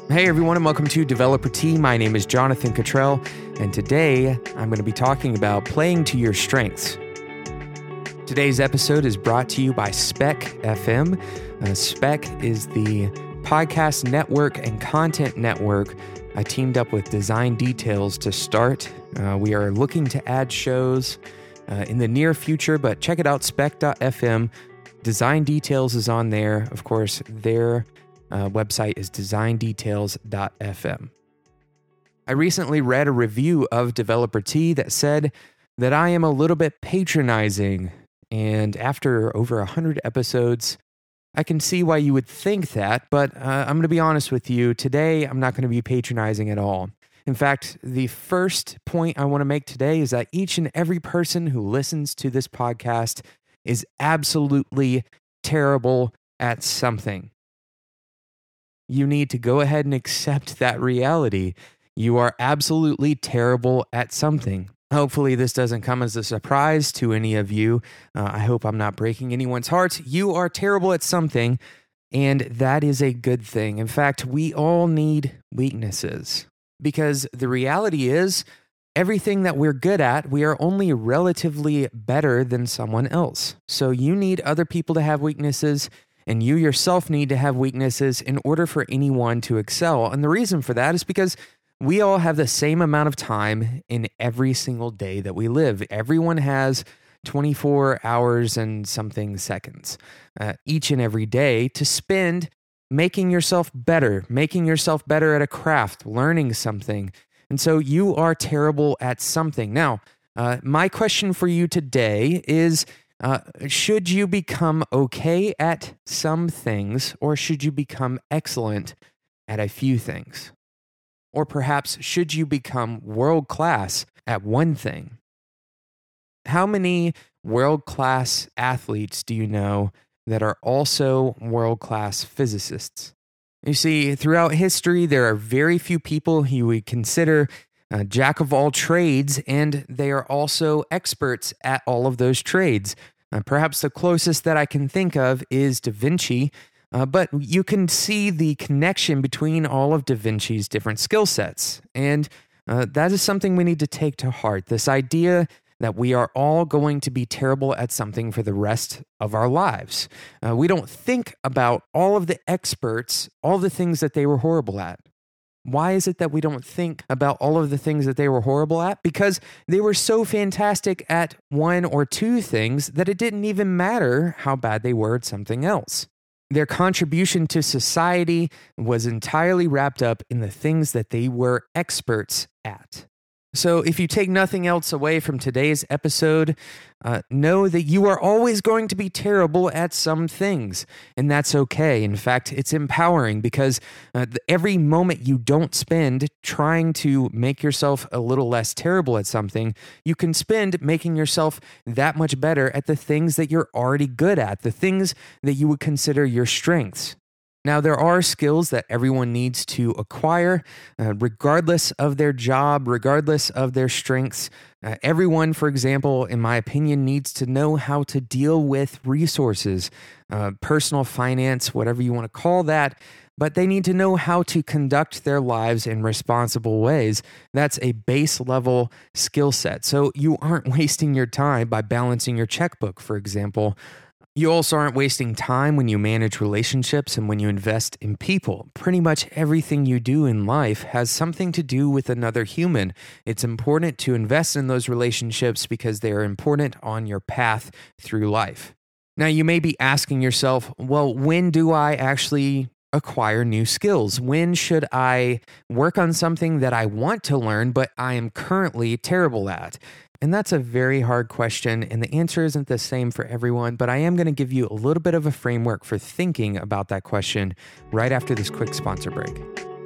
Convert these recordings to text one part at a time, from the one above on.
Hey everyone, and welcome to Developer Tea. My name is Jonathan Cottrell, and today I'm going to be talking about playing to your strengths. Today's episode is brought to you by Spec FM. Spec is the podcast network and content network I teamed up with Design Details to start. We are looking to add shows in the near future, but check it out, spec.fm. Design Details is on there. Of course, their website is designdetails.fm. I recently read a review of Developer Tea that said that I am a little bit patronizing, and after over 100 episodes, I can see why you would think that, but I'm going to be honest with you. Today, I'm not going to be patronizing at all. In fact, the first point I want to make today is that each and every person who listens to this podcast is absolutely terrible at something. You need to go ahead and accept that reality. You are absolutely terrible at something. Hopefully this doesn't come as a surprise to any of you. I hope I'm not breaking anyone's heart. You are terrible at something, and that is a good thing. In fact, we all need weaknesses because the reality is everything that we're good at, we are only relatively better than someone else. So you need other people to have weaknesses, and you yourself need to have weaknesses in order for anyone to excel. And the reason for that is because we all have the same amount of time in every single day that we live. Everyone has 24 hours and something seconds each and every day to spend making yourself better at a craft, learning something. And so you are terrible at something. Now, my question for you today is, should you become okay at some things, or should you become excellent at a few things? Or perhaps should you become world-class at one thing? How many world-class athletes do you know that are also world-class physicists? You see, throughout history, there are very few people who we consider jack of all trades, and they are also experts at all of those trades. Perhaps the closest that I can think of is Da Vinci, but you can see the connection between all of Da Vinci's different skill sets, and that is something we need to take to heart. This idea that we are all going to be terrible at something for the rest of our lives. We don't think about all of the experts, all the things that they were horrible at. Why is it that we don't think about all of the things that they were horrible at? Because they were so fantastic at one or two things that it didn't even matter how bad they were at something else. Their contribution to society was entirely wrapped up in the things that they were experts at. So if you take nothing else away from today's episode, know that you are always going to be terrible at some things, and that's okay. In fact, it's empowering because every moment you don't spend trying to make yourself a little less terrible at something, you can spend making yourself that much better at the things that you're already good at, the things that you would consider your strengths. Now, there are skills that everyone needs to acquire, regardless of their job, regardless of their strengths. Everyone, for example, in my opinion, needs to know how to deal with resources, personal finance, whatever you want to call that, but they need to know how to conduct their lives in responsible ways. That's a base level skill set. So you aren't wasting your time by balancing your checkbook, for example. You also aren't wasting time when you manage relationships and when you invest in people. Pretty much everything you do in life has something to do with another human. It's important to invest in those relationships because they are important on your path through life. Now, you may be asking yourself, well, when do I actually acquire new skills? When should I work on something that I want to learn, but I am currently terrible at? And that's a very hard question, and the answer isn't the same for everyone, but I am going to give you a little bit of a framework for thinking about that question right after this quick sponsor break.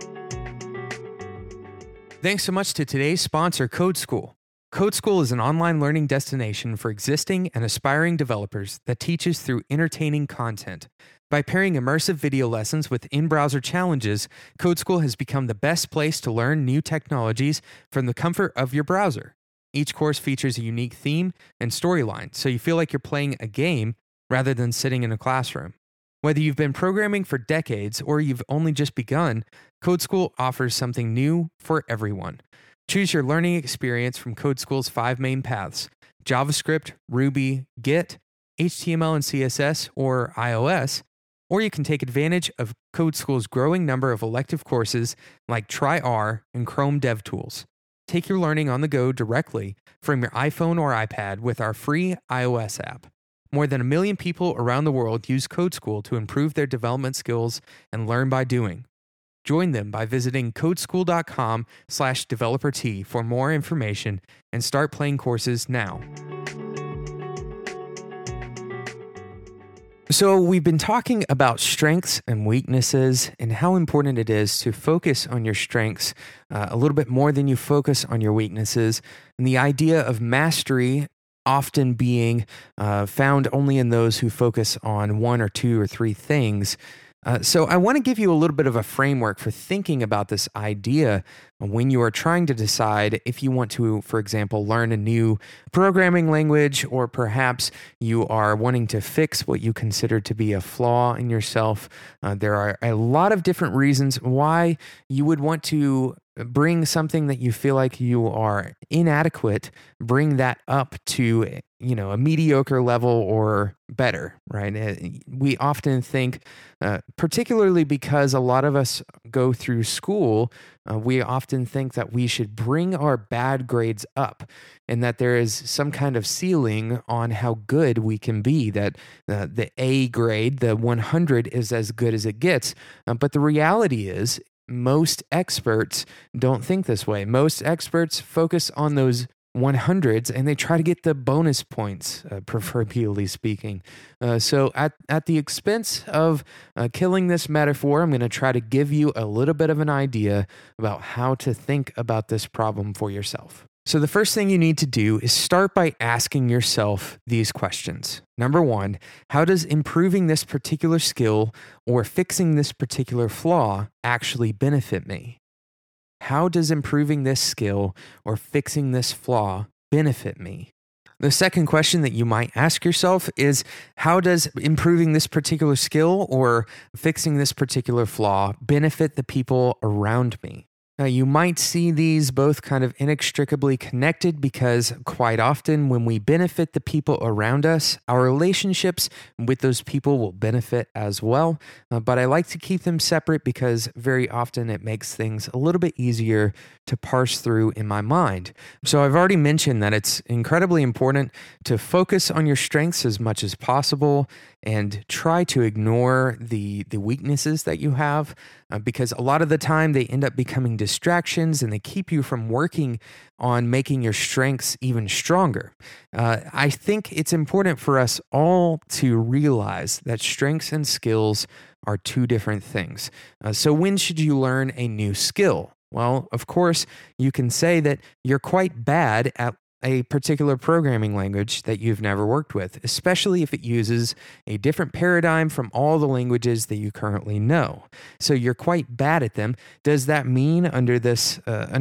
Thanks so much to today's sponsor, Code School. Code School is an online learning destination for existing and aspiring developers that teaches through entertaining content. By pairing immersive video lessons with in-browser challenges, Code School has become the best place to learn new technologies from the comfort of your browser. Each course features a unique theme and storyline, so you feel like you're playing a game rather than sitting in a classroom. Whether you've been programming for decades or you've only just begun, Code School offers something new for everyone. Choose your learning experience from Code School's 5 main paths: JavaScript, Ruby, Git, HTML and CSS, or iOS, or you can take advantage of Code School's growing number of elective courses like Try-R and Chrome DevTools. Take your learning on the go directly from your iPhone or iPad with our free iOS app. More than 1 million people around the world use Code School to improve their development skills and learn by doing. Join them by visiting codeschool.com/developerT for more information and start playing courses now. So we've been talking about strengths and weaknesses and how important it is to focus on your strengths a little bit more than you focus on your weaknesses, and the idea of mastery often being found only in those who focus on 1 or 2 or 3 things. So I want to give you a little bit of a framework for thinking about this idea when you are trying to decide if you want to, for example, learn a new programming language, or perhaps you are wanting to fix what you consider to be a flaw in yourself. There are a lot of different reasons why you would want to bring something that you feel like you are inadequate, bring that up to, a mediocre level or better, right? We often think, particularly because a lot of us go through school, we often think that we should bring our bad grades up and that there is some kind of ceiling on how good we can be, that the A grade, the 100, is as good as it gets. But the reality is, most experts don't think this way. Most experts focus on those 100s and they try to get the bonus points, proverbially speaking. So at the expense of killing this metaphor, I'm going to try to give you a little bit of an idea about how to think about this problem for yourself. So the first thing you need to do is start by asking yourself these questions. Number 1, how does improving this particular skill or fixing this particular flaw actually benefit me? How does improving this skill or fixing this flaw benefit me? The second question that you might ask yourself is, how does improving this particular skill or fixing this particular flaw benefit the people around me? Now, you might see these both kind of inextricably connected because quite often when we benefit the people around us, our relationships with those people will benefit as well. But I like to keep them separate because very often it makes things a little bit easier to parse through in my mind. So I've already mentioned that it's incredibly important to focus on your strengths as much as possible and try to ignore the weaknesses that you have, because a lot of the time they end up becoming distractions and they keep you from working on making your strengths even stronger. I think it's important for us all to realize that strengths and skills are 2 different things. So when should you learn a new skill? Well, of course, you can say that you're quite bad at a particular programming language that you've never worked with, especially if it uses a different paradigm from all the languages that you currently know. So you're quite bad at them. Does that mean under this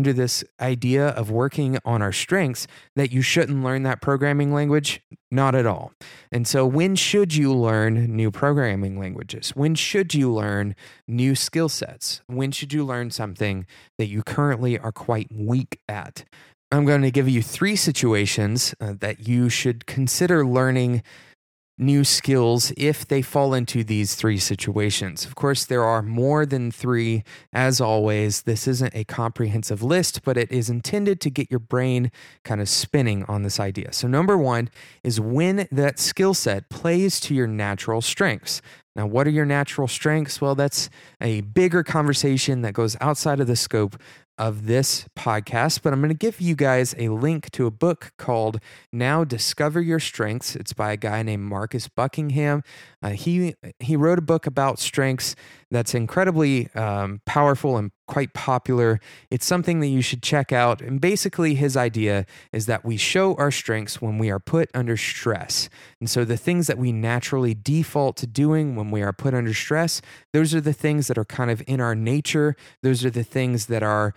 idea of working on our strengths that you shouldn't learn that programming language? Not at all. And so when should you learn new programming languages? When should you learn new skill sets? When should you learn something that you currently are quite weak at? I'm going to give you 3 situations that you should consider learning new skills if they fall into these 3 situations. Of course, there are more than 3. As always, this isn't a comprehensive list, but it is intended to get your brain kind of spinning on this idea. So number 1 is when that skill set plays to your natural strengths. Now, what are your natural strengths? Well, that's a bigger conversation that goes outside of the scope of this podcast, but I'm going to give you guys a link to a book called Now Discover Your Strengths. It's by a guy named Marcus Buckingham. He wrote a book about strengths that's incredibly powerful and quite popular. It's something that you should check out. And basically, his idea is that we show our strengths when we are put under stress. And so the things that we naturally default to doing when we are put under stress, those are the things that are kind of in our nature. Those are the things that are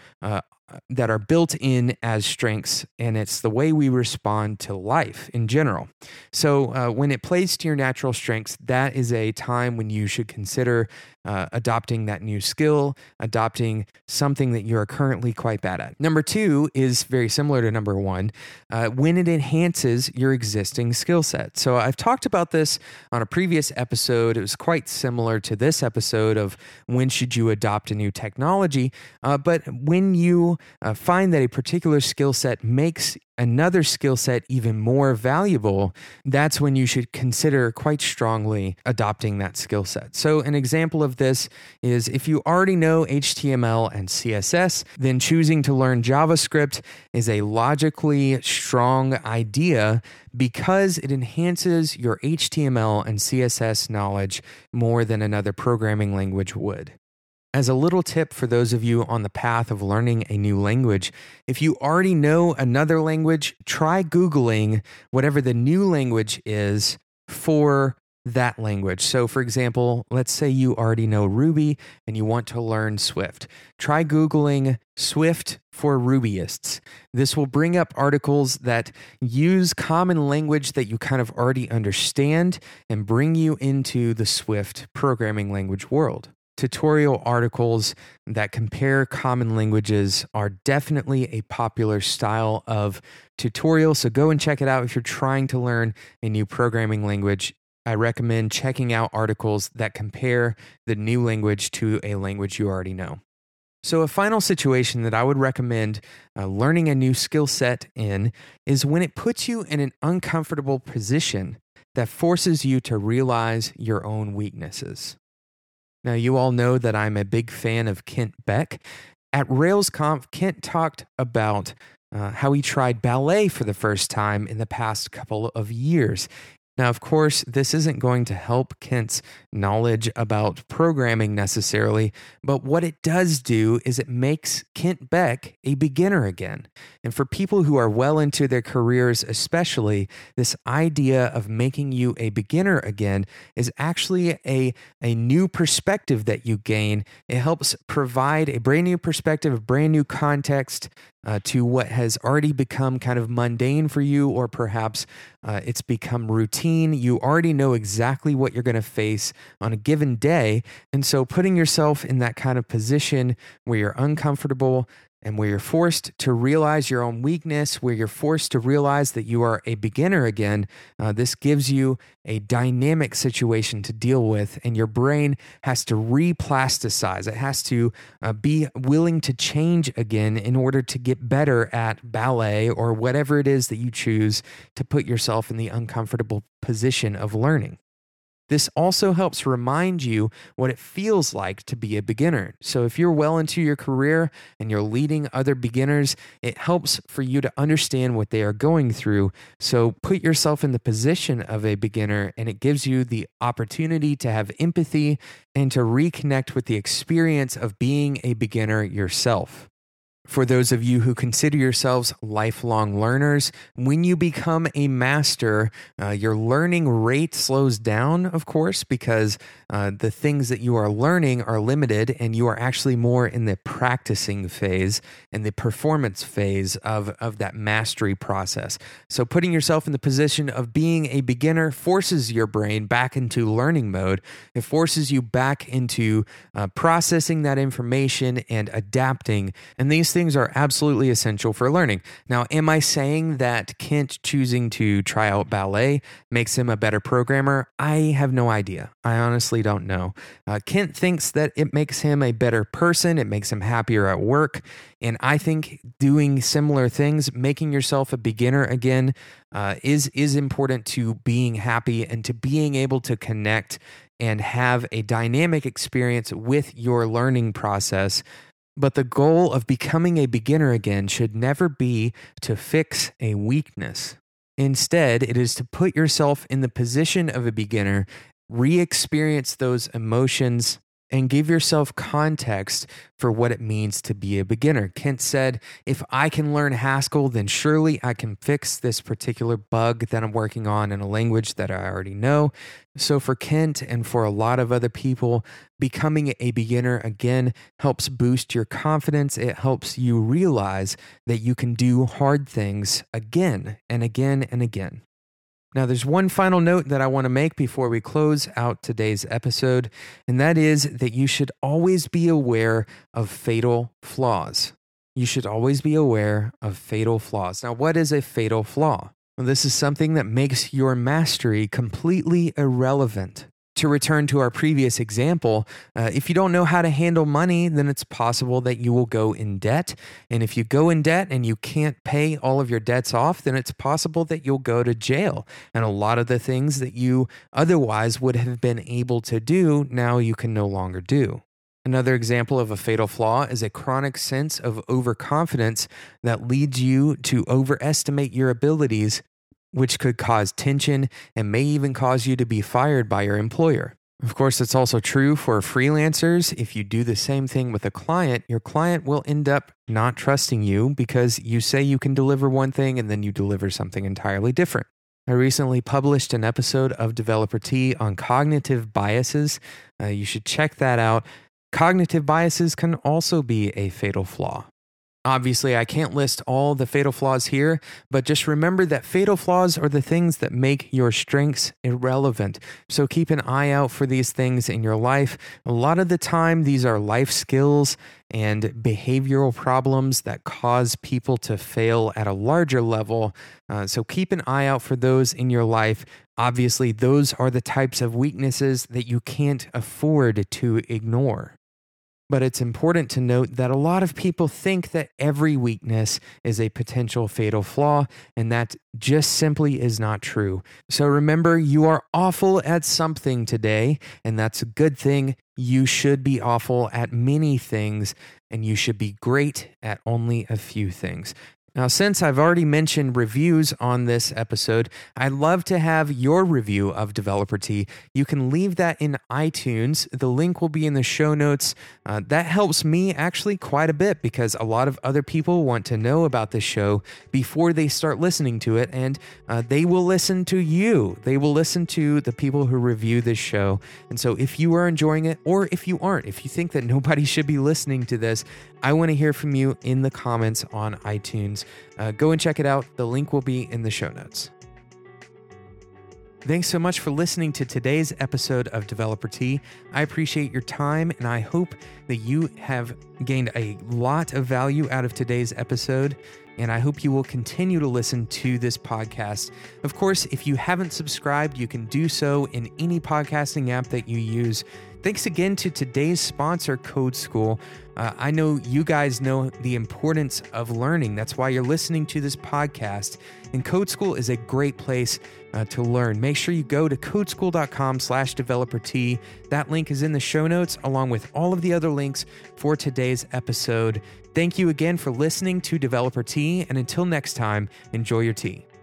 built in as strengths, and it's the way we respond to life in general. So when it plays to your natural strengths, that is a time when you should consider adopting that new skill, adopting something that you are currently quite bad at. Number two is very similar to number one, when it enhances your existing skill set. So I've talked about this on a previous episode. It was quite similar to this episode of when should you adopt a new technology. But when you find that a particular skill set makes another skill set even more valuable, that's when you should consider quite strongly adopting that skill set. So an example of this is if you already know HTML and CSS, then choosing to learn JavaScript is a logically strong idea because it enhances your HTML and CSS knowledge more than another programming language would. As a little tip for those of you on the path of learning a new language, if you already know another language, try Googling whatever the new language is for that language. So for example, let's say you already know Ruby and you want to learn Swift. Try Googling Swift for Rubyists. This will bring up articles that use common language that you kind of already understand and bring you into the Swift programming language world. Tutorial articles that compare common languages are definitely a popular style of tutorial, so go and check it out if you're trying to learn a new programming language. I recommend checking out articles that compare the new language to a language you already know. So a final situation that I would recommend learning a new skill set in is when it puts you in an uncomfortable position that forces you to realize your own weaknesses. Now, you all know that I'm a big fan of Kent Beck. At RailsConf, Kent talked about how he tried ballet for the first time in the past couple of years. Now, of course, this isn't going to help Kent's knowledge about programming necessarily, but what it does do is it makes Kent Beck a beginner again. And for people who are well into their careers especially, this idea of making you a beginner again is actually a new perspective that you gain. It helps provide a brand new perspective, a brand new context to what has already become kind of mundane for you, or perhaps it's become routine. You already know exactly what you're going to face on a given day. And so putting yourself in that kind of position where you're uncomfortable and where you're forced to realize your own weakness, where you're forced to realize that you are a beginner again, this gives you a dynamic situation to deal with, and your brain has to replasticize. It has to be willing to change again in order to get better at ballet or whatever it is that you choose to put yourself in the uncomfortable position of learning. This also helps remind you what it feels like to be a beginner. So if you're well into your career and you're leading other beginners, it helps for you to understand what they are going through. So put yourself in the position of a beginner, and it gives you the opportunity to have empathy and to reconnect with the experience of being a beginner yourself. For those of you who consider yourselves lifelong learners, when you become a master, your learning rate slows down, of course, because the things that you are learning are limited, and you are actually more in the practicing phase and the performance phase of that mastery process. So putting yourself in the position of being a beginner forces your brain back into learning mode. It forces you back into processing that information and adapting, and these things are absolutely essential for learning. Now, am I saying that Kent choosing to try out ballet makes him a better programmer? I have no idea. I honestly don't know. Kent thinks that it makes him a better person. It makes him happier at work. And I think doing similar things, making yourself a beginner again, is important to being happy and to being able to connect and have a dynamic experience with your learning process. But the goal of becoming a beginner again should never be to fix a weakness. Instead, it is to put yourself in the position of a beginner, re-experience those emotions, and give yourself context for what it means to be a beginner. Kent said, if I can learn Haskell, then surely I can fix this particular bug that I'm working on in a language that I already know. So for Kent and for a lot of other people, becoming a beginner again helps boost your confidence. It helps you realize that you can do hard things again and again and again. Now, there's one final note that I want to make before we close out today's episode, and that is that you should always be aware of fatal flaws. You should always be aware of fatal flaws. Now, what is a fatal flaw? Well, this is something that makes your mastery completely irrelevant. To return to our previous example, if you don't know how to handle money, then it's possible that you will go in debt. And if you go in debt and you can't pay all of your debts off, then it's possible that you'll go to jail. And a lot of the things that you otherwise would have been able to do, now you can no longer do. Another example of a fatal flaw is a chronic sense of overconfidence that leads you to overestimate your abilities, which could cause tension and may even cause you to be fired by your employer. Of course, it's also true for freelancers. If you do the same thing with a client, your client will end up not trusting you because you say you can deliver one thing and then you deliver something entirely different. I recently published an episode of Developer Tea on cognitive biases. You should check that out. Cognitive biases can also be a fatal flaw. Obviously, I can't list all the fatal flaws here, but just remember that fatal flaws are the things that make your strengths irrelevant. So keep an eye out for these things in your life. A lot of the time, these are life skills and behavioral problems that cause people to fail at a larger level. So keep an eye out for those in your life. Obviously, those are the types of weaknesses that you can't afford to ignore. But it's important to note that a lot of people think that every weakness is a potential fatal flaw, and that just simply is not true. So remember, you are awful at something today, and that's a good thing. You should be awful at many things, and you should be great at only a few things. Now, since I've already mentioned reviews on this episode, I'd love to have your review of Developer Tea. You can leave that in iTunes. The link will be in the show notes. That helps me actually quite a bit because a lot of other people want to know about this show before they start listening to it, and they will listen to you. They will listen to the people who review this show. And so if you are enjoying it, or if you aren't, if you think that nobody should be listening to this, I want to hear from you in the comments on iTunes. Go and check it out. The link will be in the show notes. Thanks so much for listening to today's episode of Developer Tea. I appreciate your time, and I hope that you have gained a lot of value out of today's episode, and I hope you will continue to listen to this podcast. Of course, if you haven't subscribed, you can do so in any podcasting app that you use. Thanks again to today's sponsor, Code School. I know you guys know the importance of learning. That's why you're listening to this podcast. And Code School is a great place to learn. Make sure you go to codeschool.com/developertea. That link is in the show notes, along with all of the other links for today's episode. Thank you again for listening to Developer Tea. And until next time, enjoy your tea.